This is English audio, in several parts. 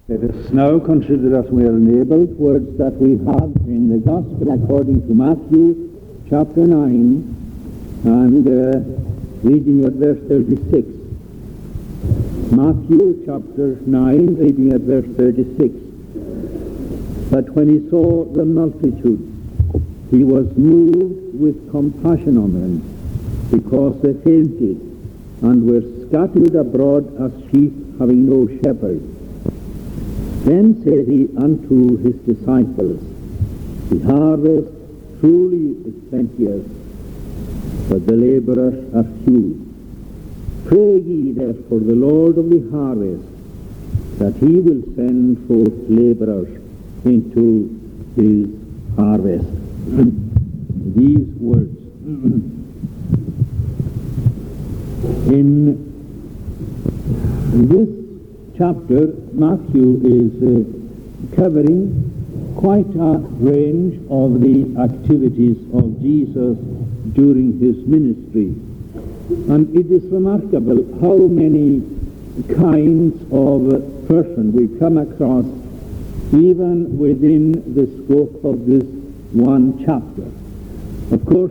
Let us now consider as we are enabled words that we have in the Gospel according to Matthew chapter 9 and reading at verse 36. Matthew chapter 9 reading at verse 36. But when he saw the multitude, he was moved with compassion on them, because they fainted and were scattered abroad as sheep having no shepherd. Then said he unto his disciples, The harvest truly is plenteous, but the laborers are few. Pray ye therefore the Lord of the harvest, that he will send forth laborers into his harvest. These words. In this chapter, Matthew is covering quite a range of the activities of Jesus during his ministry. And it is remarkable how many kinds of person we come across even within the scope of this one chapter. Of course,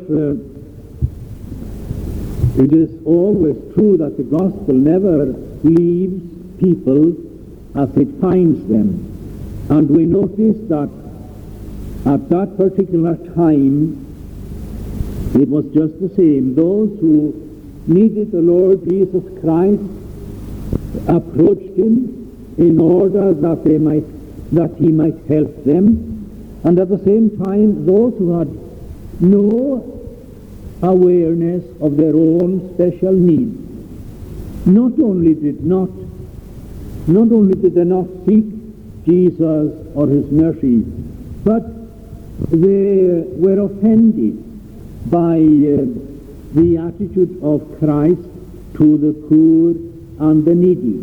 it is always true that the gospel never leaves people as it finds them. And we notice that at that particular time, it was just the same. Those who needed the Lord Jesus Christ approached him in order that he might help them. And at the same time, those who had no awareness of their own special needs, not only did they not seek Jesus or his mercy, but they were offended by the attitude of Christ to the poor and the needy.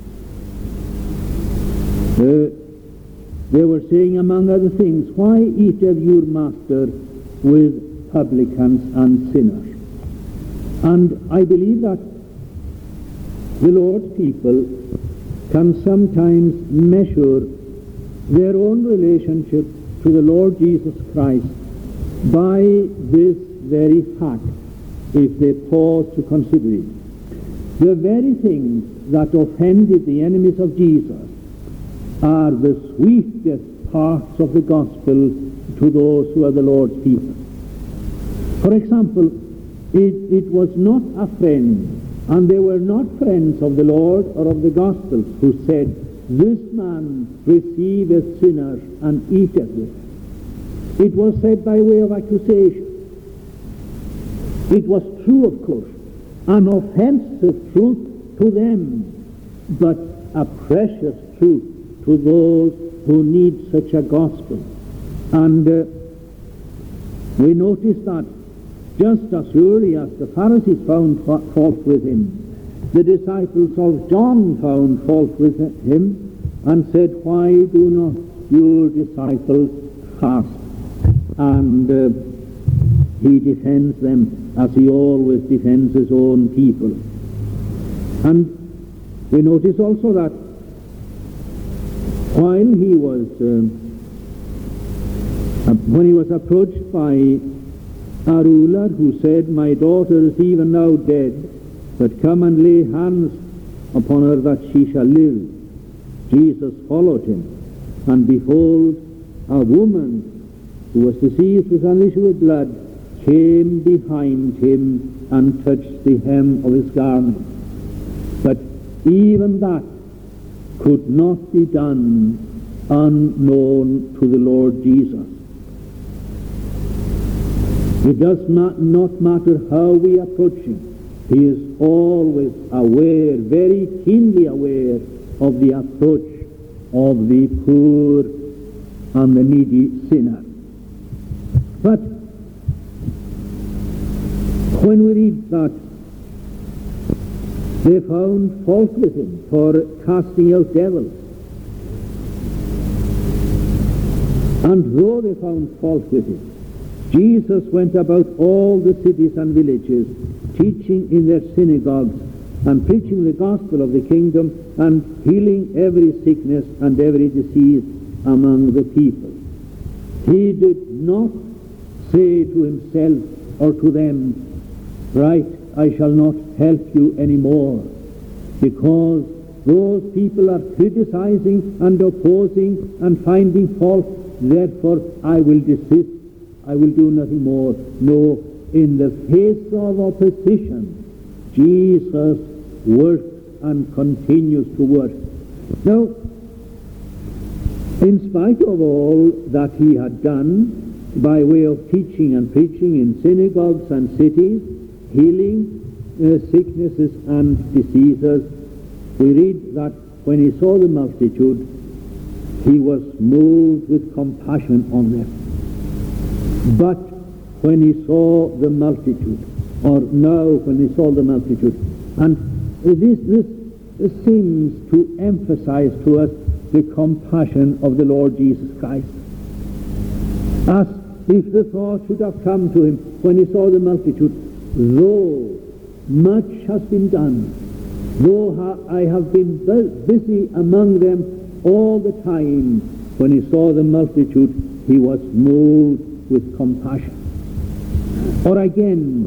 They were saying, among other things, Why eateth your master with publicans and sinners? And I believe that the Lord's people can sometimes measure their own relationship to the Lord Jesus Christ by this very fact, if they pause to consider it. The very things that offended the enemies of Jesus are the sweetest parts of the gospel to those who are the Lord's people. For example, it was not a friend, and they were not friends of the Lord or of the Gospels, who said, This man receiveth sinners and eateth with them. It was said by way of accusation. It was true, of course, an offensive truth to them, but a precious truth to those who need such a gospel. And we notice that just as surely as the Pharisees found fault with him, the disciples of John found fault with him and said, Why do not your disciples fast? And he defends them as he always defends his own people. And we notice also that while he was, when he was approached by a ruler who said, My daughter is even now dead, but come and lay hands upon her that she shall live. Jesus followed him, and behold, a woman who was diseased with an issue of blood came behind him and touched the hem of his garment. But even that could not be done unknown to the Lord Jesus. It does not matter how we approach him. He is always aware, very keenly aware, of the approach of the poor and the needy sinner. But when we read that they found fault with him for casting out devils, and though they found fault with him, Jesus went about all the cities and villages, teaching in their synagogues and preaching the gospel of the kingdom and healing every sickness and every disease among the people. He did not say to himself or to them, right, I shall not help you anymore, because those people are criticizing and opposing and finding fault, therefore I will desist, I will do nothing more. No, in the face of opposition, Jesus works and continues to work. Now, in spite of all that he had done by way of teaching and preaching in synagogues and cities, healing sicknesses and diseases, we read that when he saw the multitude, he was moved with compassion on them. But when he saw the multitude, or now when he saw the multitude, and this seems to emphasize to us the compassion of the Lord Jesus Christ. As if the thought should have come to him when he saw the multitude, though much has been done, though I have been busy among them all the time, when he saw the multitude, he was moved with compassion. Or again,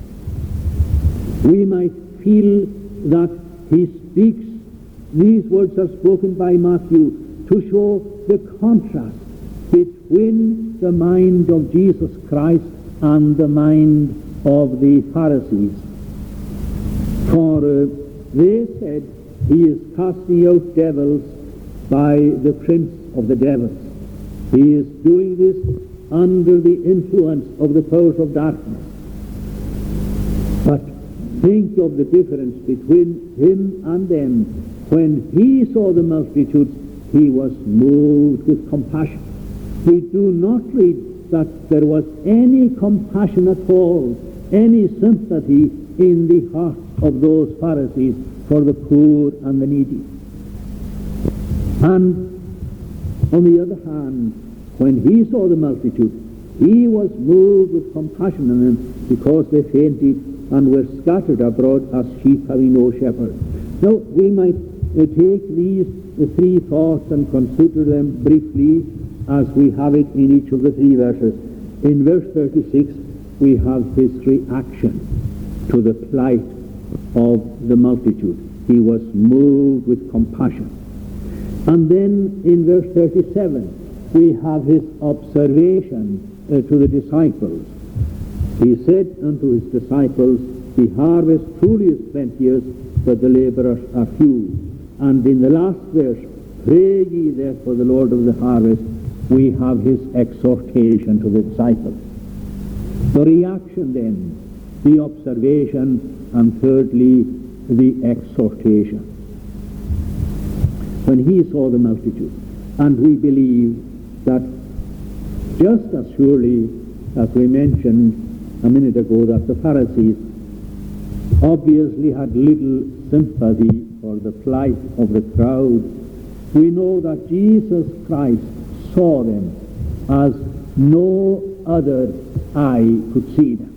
we might feel that he speaks, these words are spoken by Matthew to show the contrast between the mind of Jesus Christ and the mind of the Pharisees. For they said, he is casting out devils by the prince of the devils. He is doing this under the influence of the powers of darkness. But think of the difference between him and them. When he saw the multitudes, he was moved with compassion. We do not read that there was any compassion at all, any sympathy in the hearts of those Pharisees for the poor and the needy. And on the other hand, when he saw the multitude, he was moved with compassion on them, because they fainted and were scattered abroad as sheep having no shepherd. Now, we might take these three thoughts and consider them briefly as we have it in each of the three verses. In verse 36, we have his reaction to the plight of the multitude. He was moved with compassion. And then in verse 37, we have his observation to the disciples. He said unto his disciples, the harvest truly is plenteous, but the laborers are few. And in the last verse, pray ye therefore the Lord of the harvest, we have his exhortation to the disciples. The reaction then, the observation, and thirdly, the exhortation. When he saw the multitude, and we believe that just as surely as we mentioned a minute ago that the Pharisees obviously had little sympathy for the plight of the crowd, we know that Jesus Christ saw them as no other eye could see them.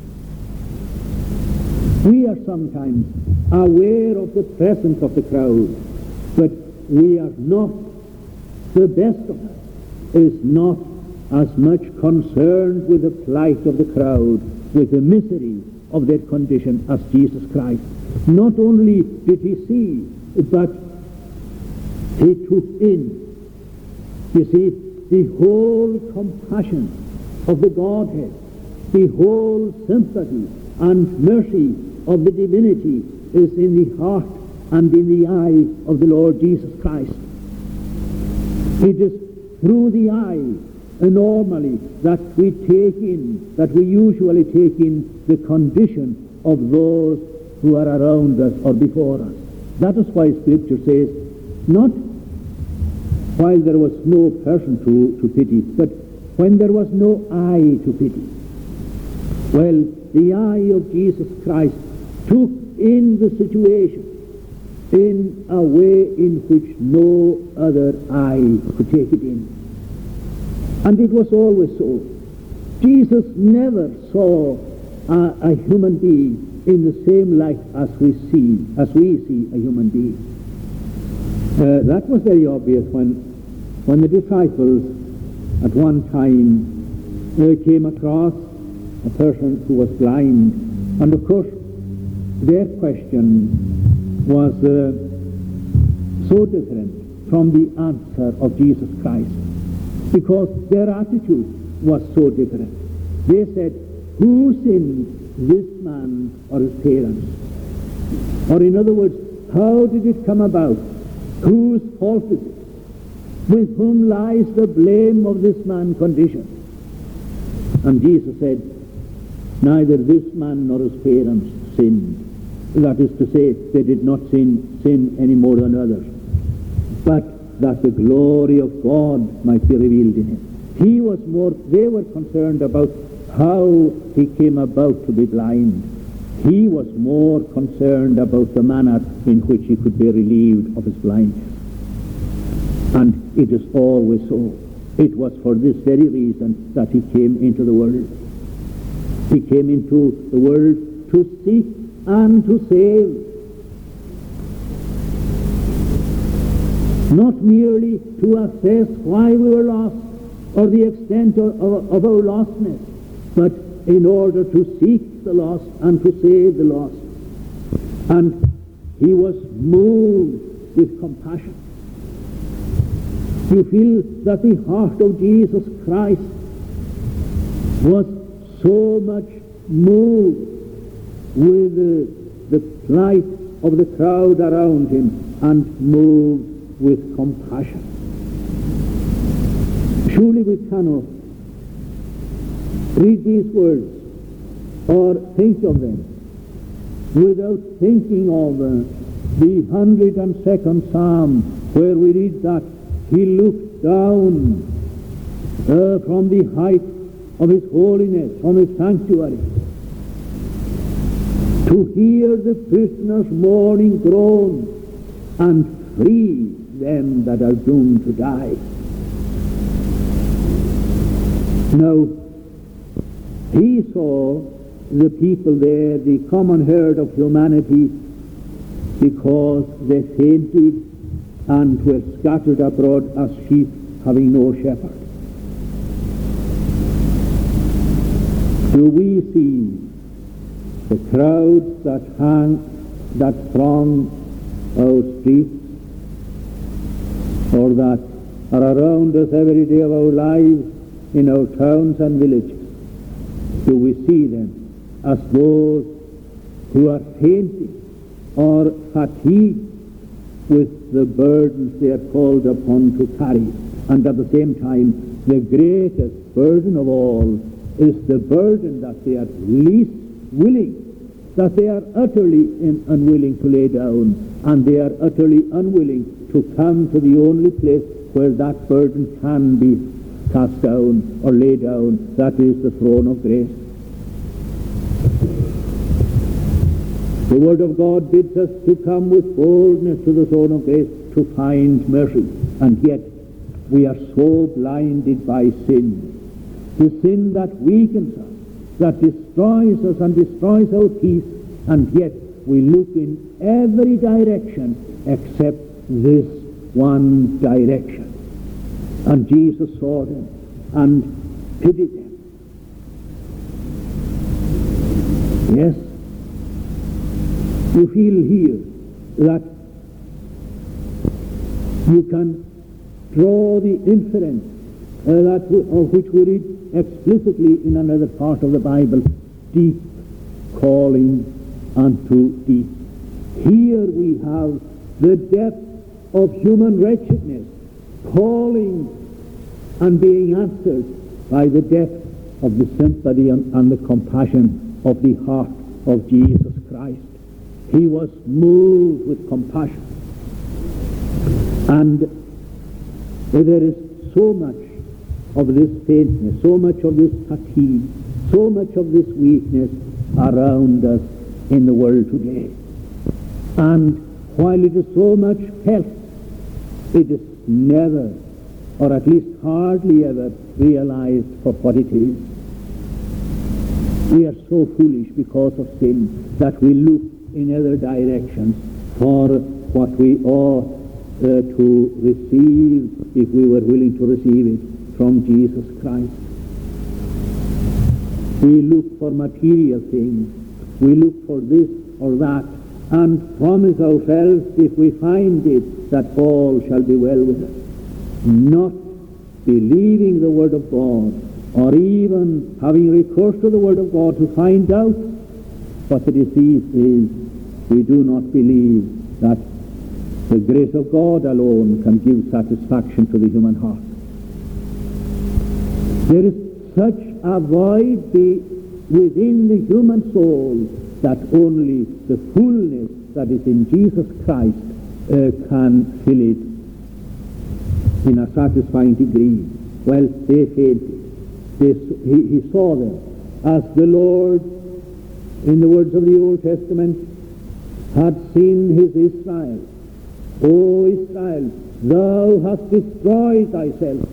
We are sometimes aware of the presence of the crowd, but we are not, the best of us is not as much concerned with the plight of the crowd, with the misery of their condition as Jesus Christ. Not only did he see, but he took in, you see, the whole compassion of the Godhead, the whole sympathy and mercy of the divinity is in the heart and in the eye of the Lord Jesus Christ. It is through the eye normally that we take in, that we usually take in the condition of those who are around us or before us. That is why Scripture says, not while there was no person to pity, but when there was no eye to pity. Well, the eye of Jesus Christ took in the situation in a way in which no other eye could take it in. And it was always so. Jesus never saw a human being in the same light as we see a human being. That was very obvious when the disciples at one time came across a person who was blind. And of course, their question was so different from the answer of Jesus Christ, because their attitude was so different. They said, who sinned, this man or his parents? Or in other words, how did it come about? Whose fault is it? With whom lies the blame of this man's condition? And Jesus said, neither this man nor his parents sinned. That is to say, they did not sin any more than others, but that the glory of God might be revealed in him. They were concerned about how he came about to be blind. He was more concerned about the manner in which he could be relieved of his blindness. And it is always so. It was for this very reason that he came into the world. He came into the world to seek and to save. Not merely to assess why we were lost or the extent of our lostness, but in order to seek the lost and to save the lost. And he was moved with compassion. You feel that the heart of Jesus Christ was so much moved with the plight of the crowd around him and moved with compassion. Surely we cannot read these words or think of them without thinking of the 102nd Psalm, where we read that he looked down from the height of his holiness, from his sanctuary, to hear the prisoners' mourning groan and free them that are doomed to die. Now, he saw the people there, the common herd of humanity, because they fainted and were scattered abroad as sheep having no shepherd. Do we see the crowds that throng our streets, or that are around us every day of our lives in our towns and villages? Do we see them as those who are fainting or fatigued with the burdens they are called upon to carry? And at the same time, the greatest burden of all is the burden that they are least willing, that they are utterly unwilling to lay down, and they are utterly unwilling to come to the only place where that burden can be cast down or laid down, that is the throne of grace. The Word of God bids us to come with boldness to the throne of grace to find mercy, and yet we are so blinded by sin, the sin that weakens us, that destroys us and destroys our peace, and yet we look in every direction except this one direction. And Jesus saw them and pitied them. Yes, you feel here that you can draw the inference of which we read explicitly in another part of the Bible, deep calling unto deep. Here we have the depth of human wretchedness calling and being answered by the depth of the sympathy and the compassion of the heart of Jesus Christ. He was moved with compassion. And there is so much of this faintness, so much of this fatigue, so much of this weakness around us in the world today. And while it is so much felt, it is never, or at least hardly ever, realized for what it is. We are so foolish because of sin that we look in other directions for what we ought to receive, if we were willing to receive it, from Jesus Christ. We look for material things. We look for this or that, and promise ourselves, if we find it, that all shall be well with us. Not believing the Word of God, or even having recourse to the Word of God to find out what the disease is. We do not believe that the grace of God alone can give satisfaction to the human heart. There is such a void within the human soul that only the fullness that is in Jesus Christ can fill it in a satisfying degree. Well, they fainted. He saw them as the Lord, in the words of the Old Testament, had seen his Israel. O Israel, thou hast destroyed thyself.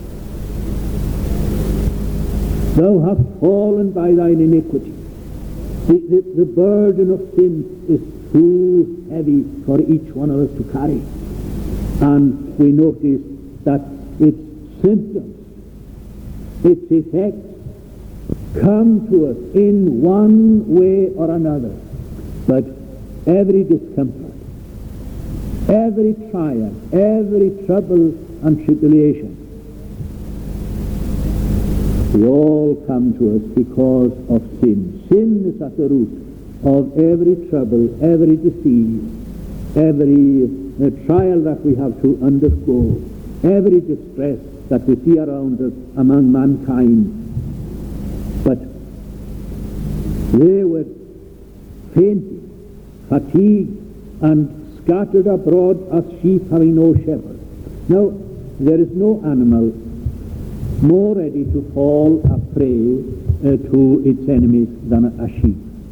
Thou hast fallen by thine iniquity. The burden of sin is too heavy for each one of us to carry. And we notice that its symptoms, its effects, come to us in one way or another. But every discomfort, every trial, every trouble and tribulation, they all come to us because of sin. Sin is at the root of every trouble, every disease, every trial that we have to undergo, every distress that we see around us among mankind. But they were fainting, fatigued, and scattered abroad as sheep having no shepherd. Now, there is no animal more ready to fall a prey to its enemies than a sheep.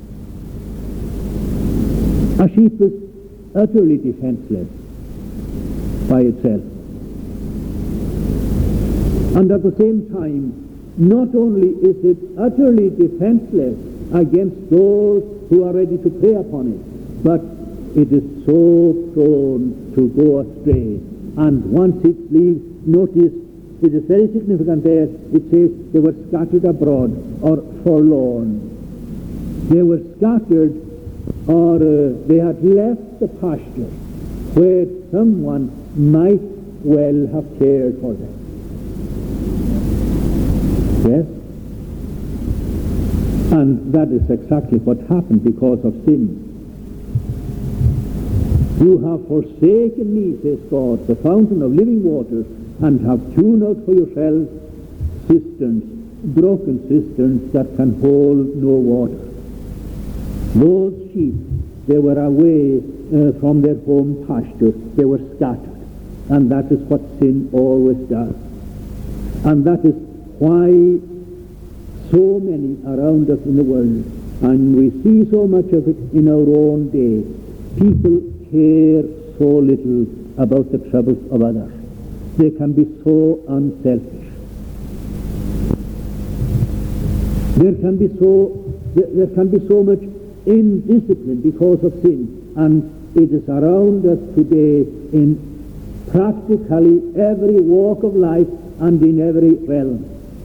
A sheep is utterly defenseless by itself. And at the same time, not only is it utterly defenseless against those who are ready to prey upon it, but it is so prone to go astray. And once it leaves, notice, it is very significant there, it says they were scattered abroad or forlorn. They were scattered, or they had left the pasture where someone might well have cared for them. Yes? And that is exactly what happened because of sin. You have forsaken me, says God, the fountain of living waters, and have hewn out for yourselves cisterns, broken cisterns that can hold no water. Those sheep, they were away from their home pasture. They were scattered. And that is what sin always does. And that is why so many around us in the world, and we see so much of it in our own day, people care so little about the troubles of others. They can be so unselfish. There can be so much indiscipline because of sin, and it is around us today in practically every walk of life and in every realm.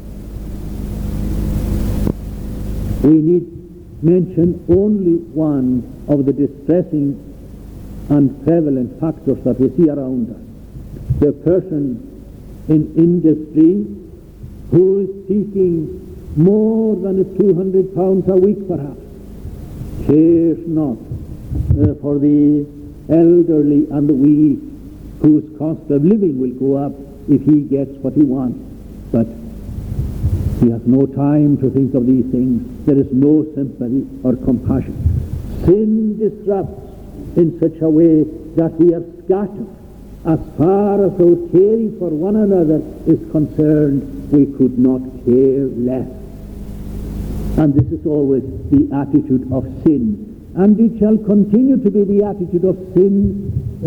We need mention only one of the distressing and prevalent factors that we see around us. The person in industry who is seeking more than £200 a week perhaps cares not for the elderly and the weak, whose cost of living will go up if he gets what he wants. But he has no time to think of these things. There is no sympathy or compassion. Sin disrupts in such a way that we are scattered. As far as our caring for one another is concerned, we could not care less. And this is always the attitude of sin. And it shall continue to be the attitude of sin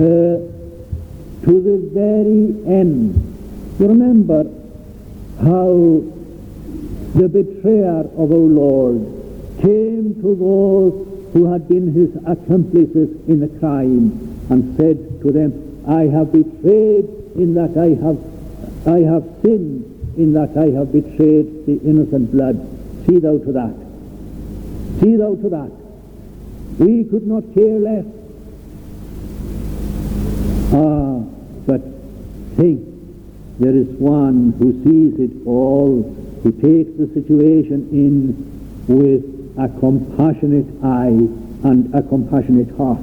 to the very end. You remember how the betrayer of our Lord came to those who had been his accomplices in the crime and said to them, I have betrayed in that I have sinned in that I have betrayed the innocent blood. See thou to that. See thou to that. We could not care less. But think, there is one who sees it all, who takes the situation in with a compassionate eye and a compassionate heart.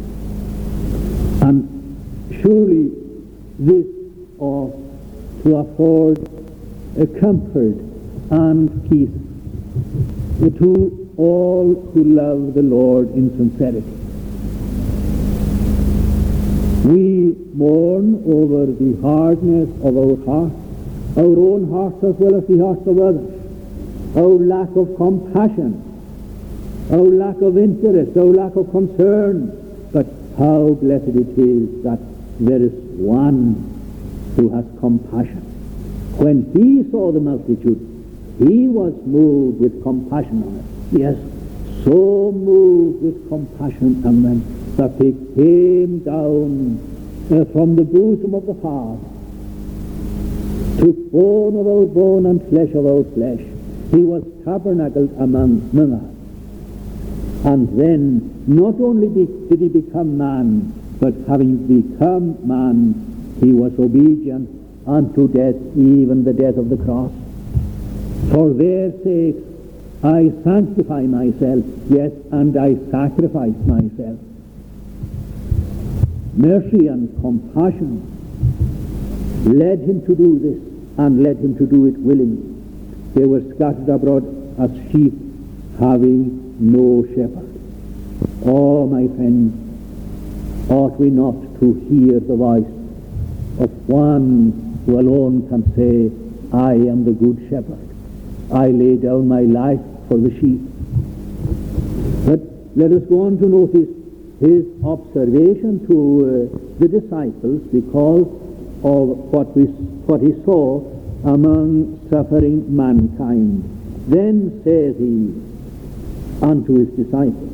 And surely this ought to afford a comfort and peace to all who love the Lord in sincerity. We mourn over the hardness of our hearts, our own hearts as well as the hearts of others, our lack of compassion, our lack of interest, our lack of concern. But how blessed it is that there is one who has compassion. When he saw the multitude, he was moved with compassion on it. Yes, so moved with compassion on them that they came down from the bosom of the heart, took bone of our bone and flesh of our flesh. He was tabernacled among us. And then not only did he become man, but having become man, he was obedient unto death, even the death of the cross. For their sake I sanctify myself, yes, and I sacrifice myself. Mercy and compassion led him to do this, and led him to do it willingly. They were scattered abroad as sheep having no shepherd. Oh, my friends, ought we not to hear the voice of one who alone can say, I am the good shepherd. I lay down my life for the sheep. But let us go on to notice his observation to the disciples because of what he saw among suffering mankind. Then says he unto his disciples.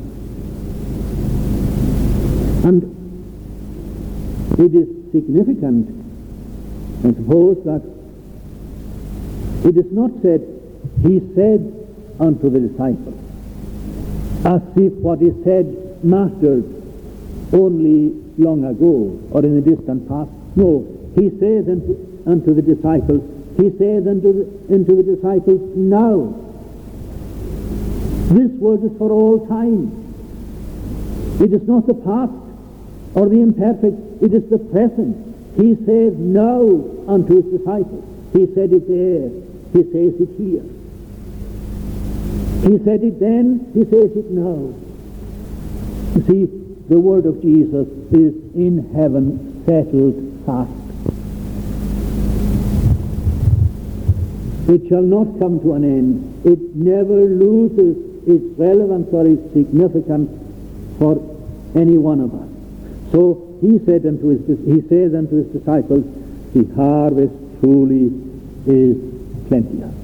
And it is significant, I suppose, that it is not said, he said unto the disciples, as if what is said mattered only long ago or in the distant past. No, he says unto the disciples, he says unto the disciples now. This word is for all time. It is not the past or the imperfect, it is the present. He says now unto his disciples. He said it there, he says it here. He said it then, he says it now. You see, the word of Jesus is in heaven settled fast. It shall not come to an end. It never loses its relevance or its significance for any one of us. So he says unto his disciples, the harvest truly is plenteous,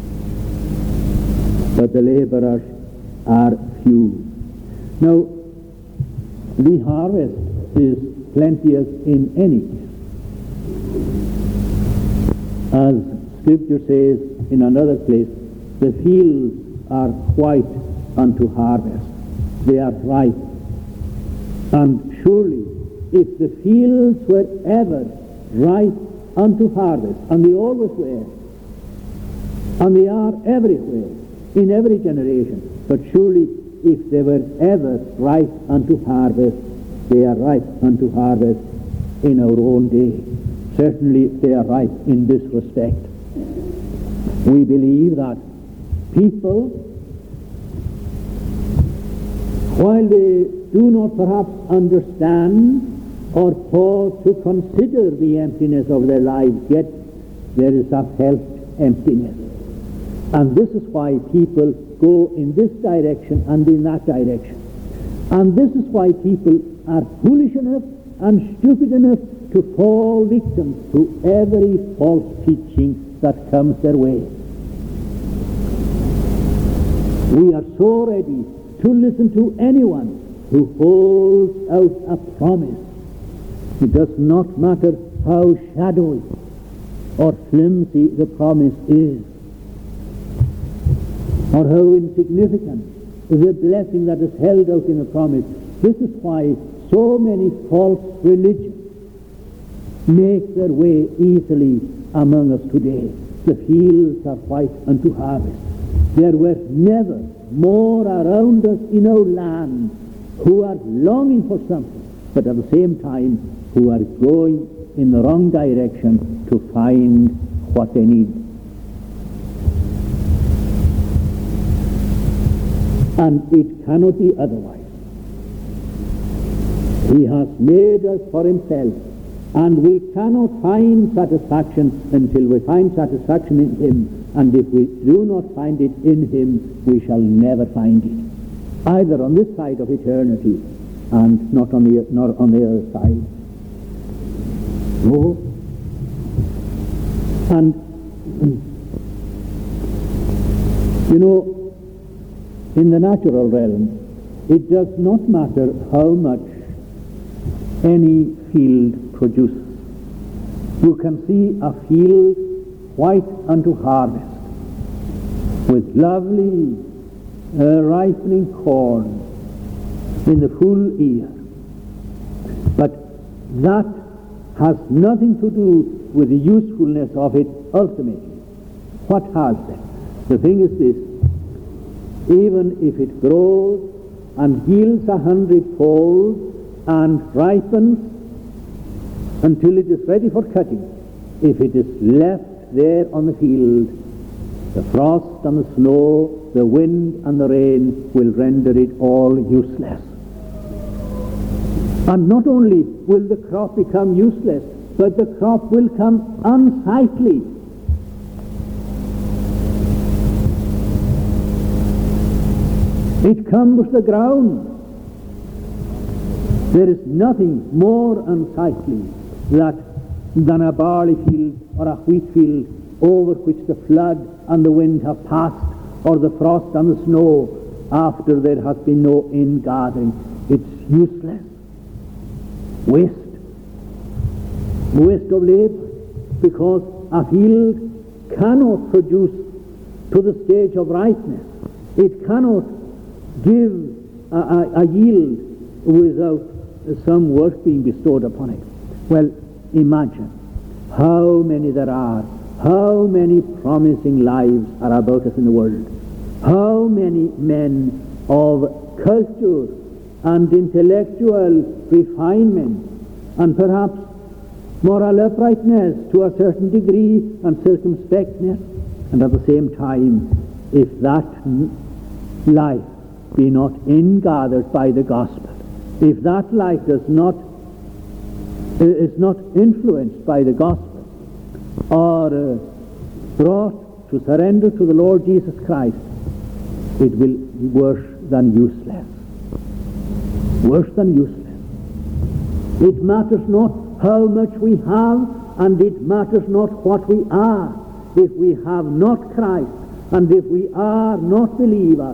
but the laborers are few. Now, the harvest is plenteous in any case. As Scripture says in another place, the fields are white unto harvest. They are ripe. And surely, if the fields were ever ripe unto harvest, and they always were, and they are everywhere, in every generation, but surely if they were ever ripe unto harvest, they are ripe unto harvest in our own day. Certainly they are ripe in this respect. We believe that people, while they do not perhaps understand or pause to consider the emptiness of their lives, yet there is a felt emptiness. And this is why people go in this direction and in that direction. And this is why people are foolish enough and stupid enough to fall victims to every false teaching that comes their way. We are so ready to listen to anyone who holds out a promise It does not matter how shadowy or flimsy the promise is, or how insignificant the blessing that is held out in the promise. This is why so many false religions make their way easily among us today. The fields are white unto harvest. There were never more around us in our land who are longing for something, but at the same time who are going in the wrong direction to find what they need. And it cannot be otherwise. He has made us for himself, and we cannot find satisfaction until we find satisfaction in him. And if we do not find it in him, we shall never find it, either on this side of eternity and nor on the other side. No. And you know, in the natural realm, it does not matter how much any field produces. You can see a field white unto harvest, with lovely ripening corn in the full ear. But that has nothing to do with the usefulness of it ultimately. What has that? The thing is this: even if it grows and yields 100-fold and ripens until it is ready for cutting, if it is left there on the field, the frost and the snow, the wind and the rain will render it all useless. And not only will the crop become useless, but the crop will come unsightly. It cumbers the ground. There is nothing more unsightly than a barley field or a wheat field over which the flood and the wind have passed, or the frost and the snow after there has been no ingathering. It's useless. Waste of labor, because a field cannot produce to the stage of ripeness. It cannot give a yield without some work being bestowed upon it. Well, imagine how many there are, how many promising lives are about us in the world, how many men of culture and intellectual refinement and perhaps moral uprightness to a certain degree and circumspectness, and at the same time, if that life be not ingathered by the gospel, if that life is not influenced by the gospel, or brought to surrender to the Lord Jesus Christ, it will be worse than useless. Worse than useless. It matters not how much we have, and it matters not what we are. If we have not Christ, and if we are not believers,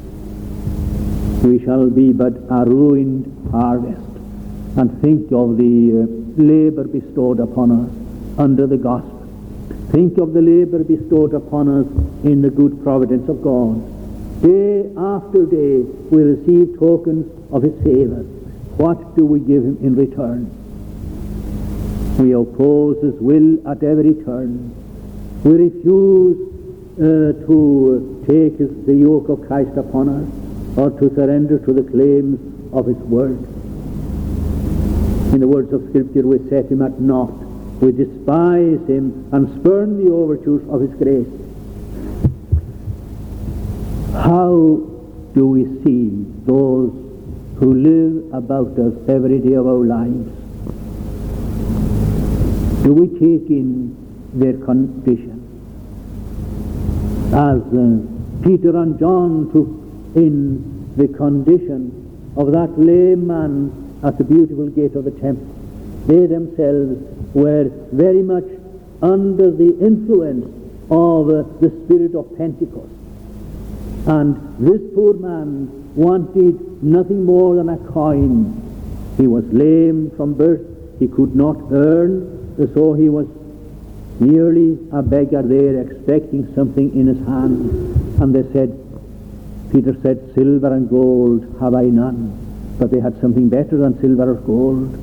we shall be but a ruined harvest. And think of the labor bestowed upon us under the gospel. Think of the labor bestowed upon us in the good providence of God. Day after day we receive tokens of his favor. What do we give him in return? We oppose his will at every turn. We refuse to take the yoke of Christ upon us, or to surrender to the claims of his word. In the words of Scripture, we set him at naught. We despise him and spurn the overtures of his grace. How do we see those who live about us every day of our lives? Do we take in their condition? As Peter and John took in the condition of that lame man at the beautiful gate of the temple. They themselves were very much under the influence of the spirit of Pentecost. And this poor man wanted nothing more than a coin. He was lame from birth. he could not earn, so he was merely a beggar there expecting something in his hand. And Peter said, silver and gold have I none. But they had something better than silver or gold.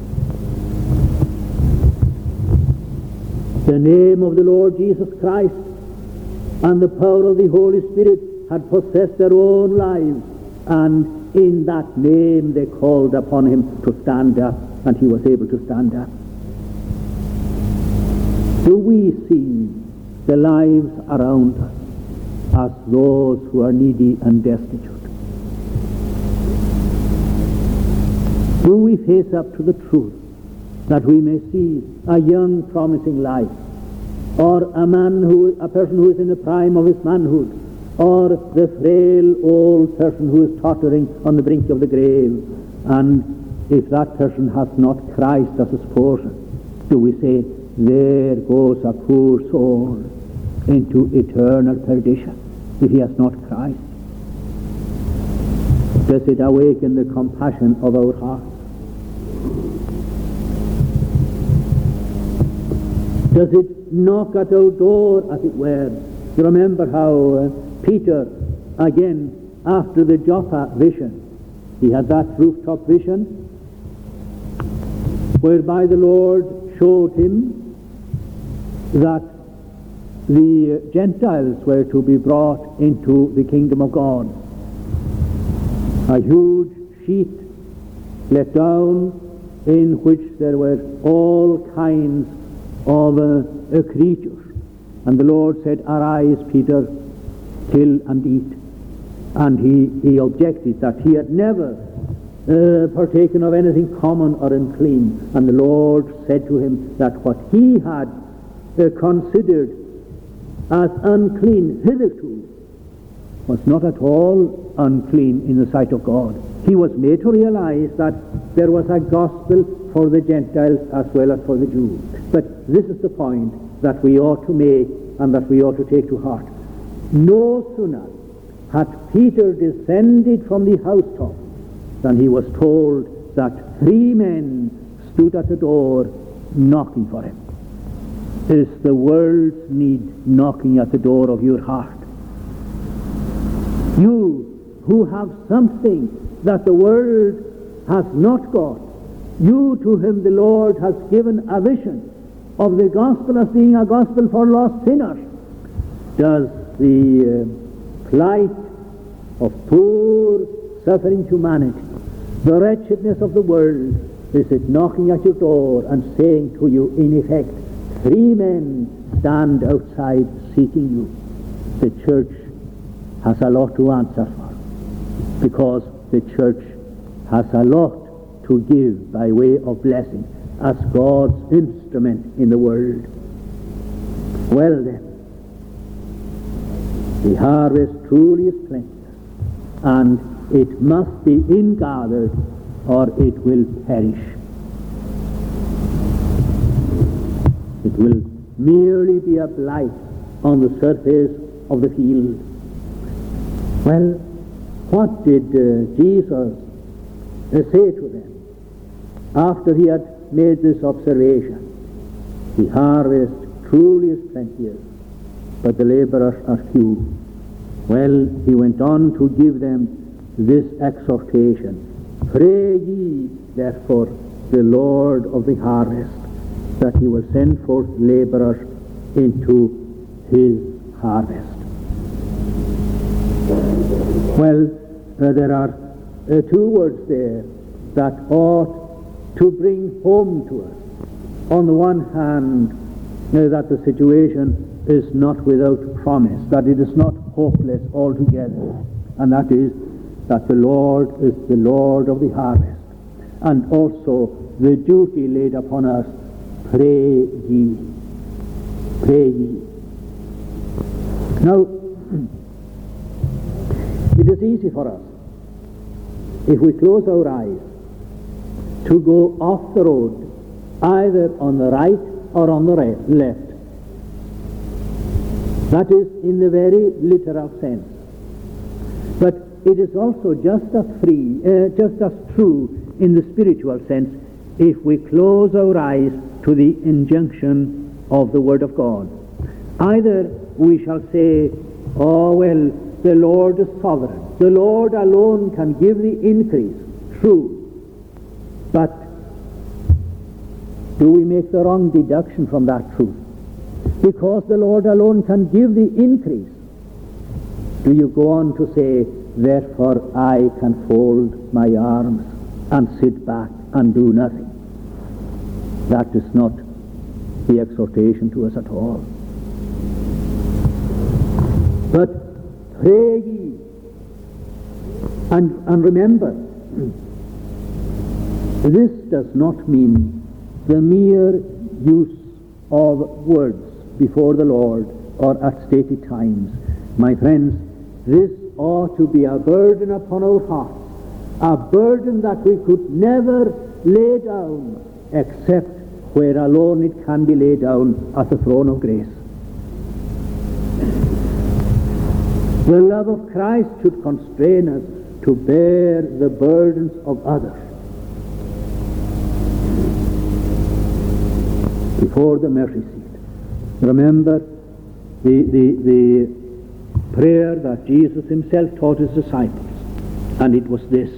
The name of the Lord Jesus Christ and the power of the Holy Spirit had possessed their own lives, and in that name they called upon him to stand up, and he was able to stand up. Do we see the lives around us as those who are needy and destitute? Do we face up to the truth that we may see a young promising life, or a person who is in the prime of his manhood, or the frail old person who is tottering on the brink of the grave, and if that person has not Christ as his portion, do we say, there goes a poor soul into eternal perdition if he has not Christ? Does it awaken the compassion of our hearts? Does it knock at our door, as it were? You remember how Peter, again, after the Joppa vision, he had that rooftop vision whereby the Lord showed him that the Gentiles were to be brought into the kingdom of God. A huge sheet let down in which there were all kinds of creatures. And the Lord said, arise, Peter, kill and eat. And he objected that he had never partaken of anything common or unclean. And the Lord said to him that what he had considered as unclean hitherto was not at all unclean in the sight of God. He was made to realize that there was a gospel for the Gentiles as well as for the Jews. But this is the point that we ought to make and that we ought to take to heart. No sooner had Peter descended from the housetop than he was told that 3 men stood at the door knocking for him. Is the world's need knocking at the door of your heart? You who have something that the world has not got, you to whom the Lord has given a vision of the gospel as being a gospel for lost sinners, does the plight of poor suffering humanity, the wretchedness of the world, is it knocking at your door and saying to you, in effect, 3 men stand outside seeking you? The church has a lot to answer for, because the church has a lot to give by way of blessing as God's instrument in the world. Well then, the harvest truly is plenteous, and it must be ingathered or it will perish. It will merely be a blight on the surface of the field. Well, what did Jesus say to them after he had made this observation? The harvest truly is plenteous, but the laborers are few. Well, he went on to give them this exhortation: pray ye therefore the Lord of the harvest that he will send forth laborers into his harvest. Well, there are 2 words there that ought to bring home to us. On the one hand, that the situation is not without promise, that it is not hopeless altogether, and that is that the Lord is the Lord of the harvest, and also the duty laid upon us: pray ye, pray ye. Now, it is easy for us, if we close our eyes, to go off the road, either on the right or on the left. That is in the very literal sense. But it is also just as true in the spiritual sense. if we close our eyes to the injunction of the Word of God. Either we shall say, oh, well, the Lord is sovereign. The Lord alone can give the increase. True. But do we make the wrong deduction from that truth? Because the Lord alone can give the increase, do you go on to say, therefore I can fold my arms and sit back and do nothing? That is not the exhortation to us at all. But pray ye, and remember, this does not mean the mere use of words before the Lord or at stated times. My friends, this ought to be a burden upon our hearts, a burden that we could never lay down except where alone it can be laid down at the throne of grace. The love of Christ should constrain us to bear the burdens of others before the mercy seat. Remember the prayer that Jesus himself taught his disciples, and it was this: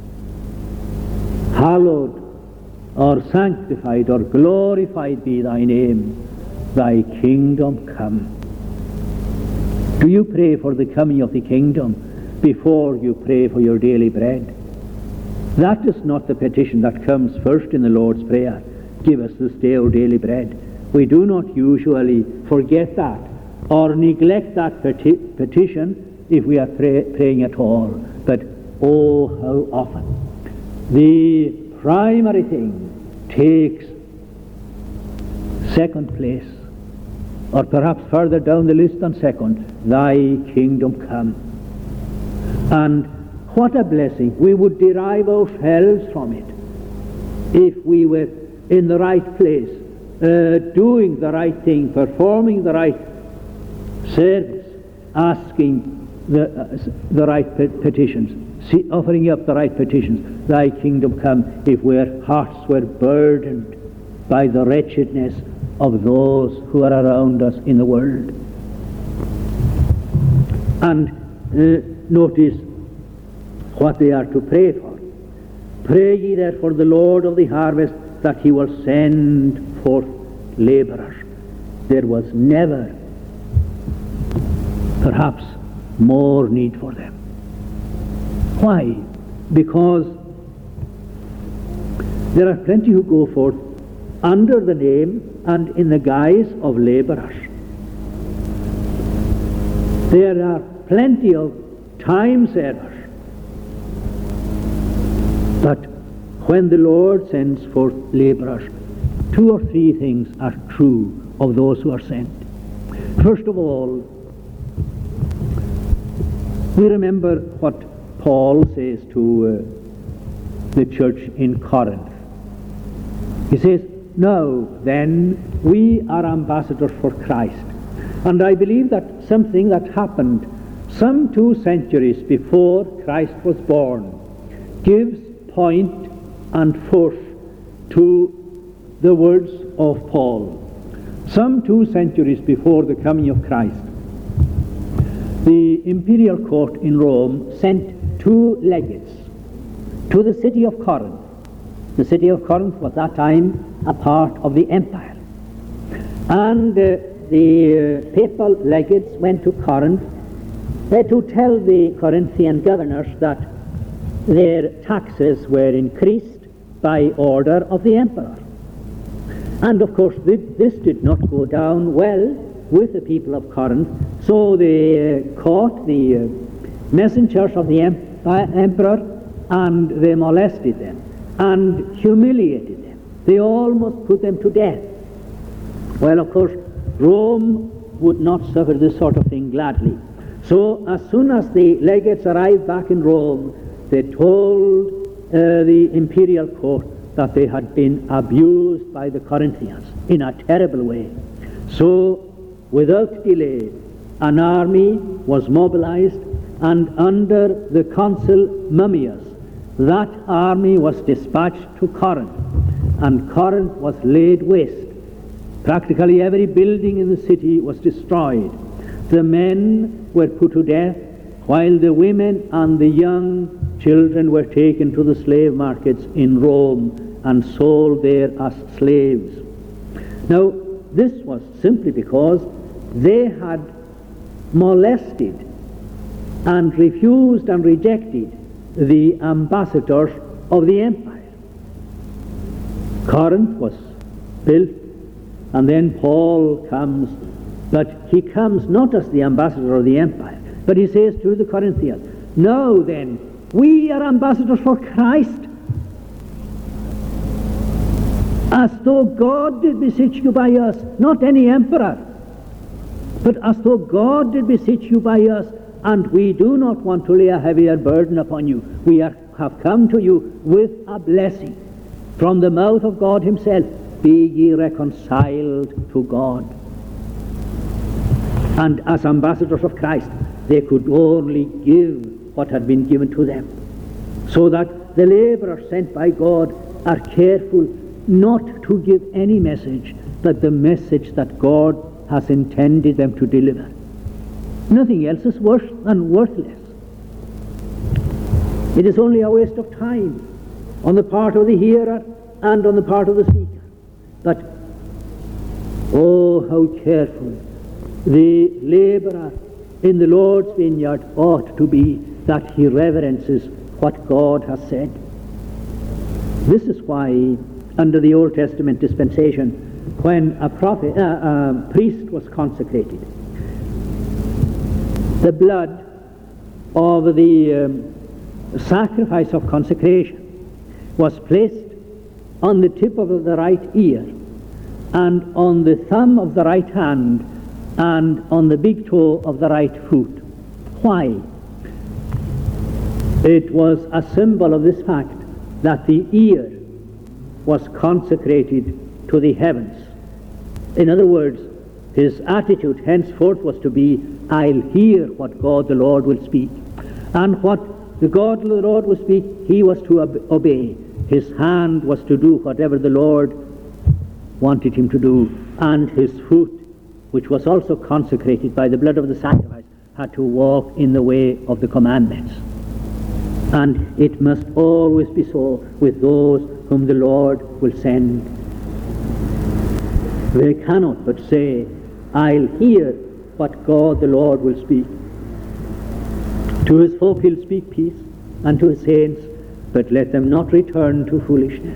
hallowed or sanctified or glorified be thy name, thy kingdom come. Do you pray for the coming of the kingdom before you pray for your daily bread? That is not the petition that comes first in the Lord's Prayer. Give us this day our daily bread. We do not usually forget that or neglect that petition if we are praying at all. But oh, how often the primary thing takes second place, or perhaps further down the list than second: thy kingdom come. And what a blessing we would derive ourselves from it if we were in the right place, doing the right thing, performing the right service, asking the right petitions, offering up the right petitions, thy kingdom come, if our hearts were burdened by the wretchedness of those who are around us in the world. And notice what they are to pray for. Pray ye therefore the Lord of the harvest that he will send forth labourers. There was never perhaps more need for them. Why? Because there are plenty who go forth under the name and in the guise of labourers. There are plenty of time servers. But when the Lord sends forth labourers, two or three things are true of those who are sent. First of all, we remember what Paul says to the church in Corinth. He says, now then, we are ambassadors for Christ. And I believe that something that happened some 2 centuries before Christ was born gives point and force to the words of Paul. Some 2 centuries before the coming of Christ, the imperial court in Rome sent 2 legates to the city of Corinth. The city of Corinth was at that time a part of the empire. And the papal legates went to Corinth to tell the Corinthian governors that their taxes were increased by order of the emperor. And of course this did not go down well with the people of Corinth, so they caught the messengers of the emperor and they molested them and humiliated them. They almost put them to death. Well, of course, Rome would not suffer this sort of thing gladly. So as soon as the legates arrived back in Rome, they told the imperial court that they had been abused by the Corinthians in a terrible way. So, without delay, an army was mobilized, and under the consul Mummius, that army was dispatched to Corinth. and Corinth was laid waste. Practically every building in the city was destroyed. The men were put to death, while the women and the young children were taken to the slave markets in Rome and sold there as slaves. Now, this was simply because they had molested and refused and rejected the ambassadors of the empire. Corinth was built, and then Paul comes, but he comes not as the ambassador of the empire, but he says to the Corinthians, "Now then, we are ambassadors for Christ, as though God did beseech you by us, not any emperor, but as though God did beseech you by us, and we do not want to lay a heavier burden upon you. We have come to you with a blessing from the mouth of God himself. Be ye reconciled to God." And as ambassadors of Christ, they could only give what had been given to them, so that the laborers sent by God are careful not to give any message but the message that God has intended them to deliver. Nothing else is worse than worthless. It is only a waste of time on the part of the hearer and on the part of the speaker. But oh, how careful the laborer in the Lord's vineyard ought to be, that he reverences what God has said. This is why under the Old Testament dispensation, when a priest was consecrated, the blood of the sacrifice of consecration was placed on the tip of the right ear and on the thumb of the right hand and on the big toe of the right foot. Why? It was a symbol of this fact that the ear was consecrated to the heavens. In other words, his attitude henceforth was to be, I'll hear what God the Lord will speak. And what the God the Lord will speak, he was to obey. His hand was to do whatever the Lord wanted him to do. And his foot, which was also consecrated by the blood of the sacrifice, had to walk in the way of the commandments. And it must always be so with those whom the Lord will send. They cannot but say, I'll hear what God the Lord will speak. To his folk he'll speak peace, and to his saints, but let them not return to foolishness.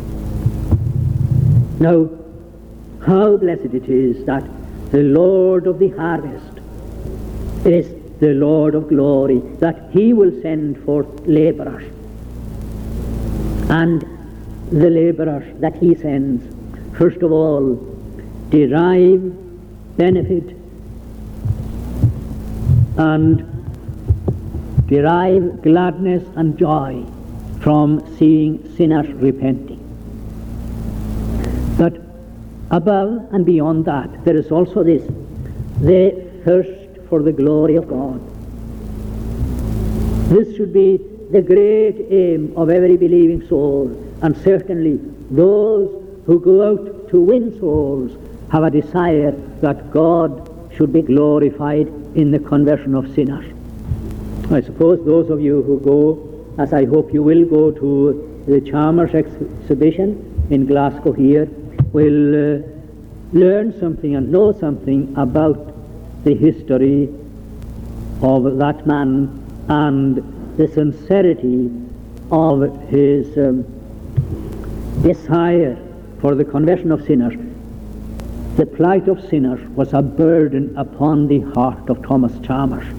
Now, how blessed it is that the Lord of the harvest is the Lord of glory, that he will send forth laborers. And the laborers that he sends, first of all, derive benefit and derive gladness and joy from seeing sinners repenting. But above and beyond that, there is also this: they thirst for the glory of God. This should be the great aim of every believing soul, and certainly those who go out to win souls have a desire that God should be glorified in the conversion of sinners. I suppose those of you who go, as I hope you will go, to the Chalmers exhibition in Glasgow here, will learn something and know something about the history of that man and the sincerity of his desire for the conversion of sinners. The plight of sinners was a burden upon the heart of Thomas Chalmers.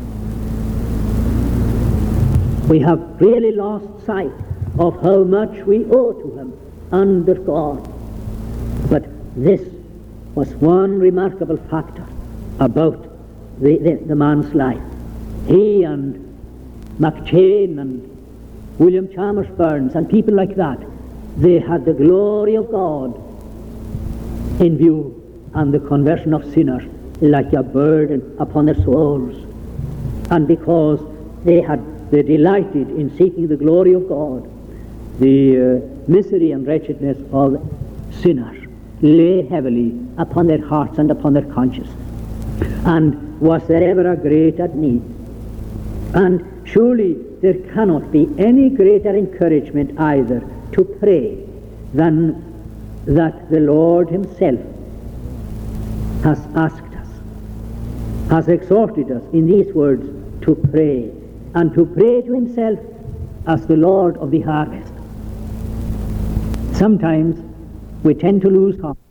We have really lost sight of how much we owe to him under God. But this was one remarkable factor about the man's life. He and McChain and William Chalmers Burns and people like that, they had the glory of God in view, and the conversion of sinners like a burden upon their souls. And because they delighted in seeking the glory of God, the misery and wretchedness of sinners lay heavily upon their hearts and upon their conscience. And was there ever a greater need? And surely there cannot be any greater encouragement either to pray than that the Lord himself has asked us, has exhorted us in these words to pray, and to pray to himself as the Lord of the harvest. Sometimes we tend to lose heart